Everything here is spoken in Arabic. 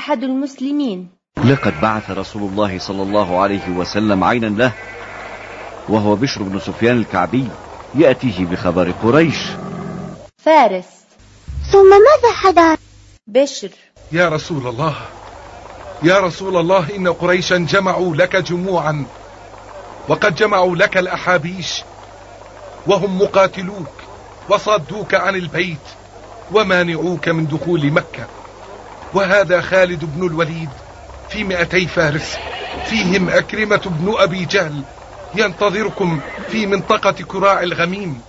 أحد المسلمين. لقد بعث رسول الله صلى الله عليه وسلم عينا له، وهو بشر بن سفيان الكعبي، يأتيه بخبر قريش. فارس: ثم ماذا حدث؟ بشر: يا رسول الله، يا رسول الله، إن قريشا جمعوا لك جموعا، وقد جمعوا لك الأحابيش، وهم مقاتلوك وصدوك عن البيت ومانعوك من دخول مكة. وهذا خالد بن الوليد في 200 فارس، فيهم أكرمة بن أبي جهل، ينتظركم في منطقة كراع الغميم.